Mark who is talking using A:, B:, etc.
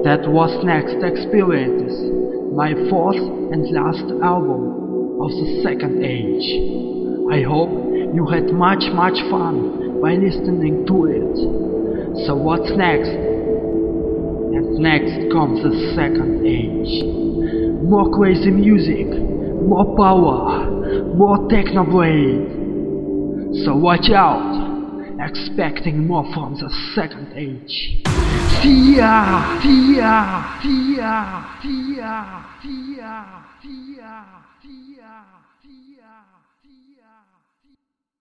A: That was Next Experiences, my fourth and last album of the second age. I hope you had much fun by listening to it. So what's next? And next comes the second age. More crazy music, more power, more technoblade. So watch out, expecting more from the second age. See ya! See ya! See ya! See ya! See ya! See ya! See ya!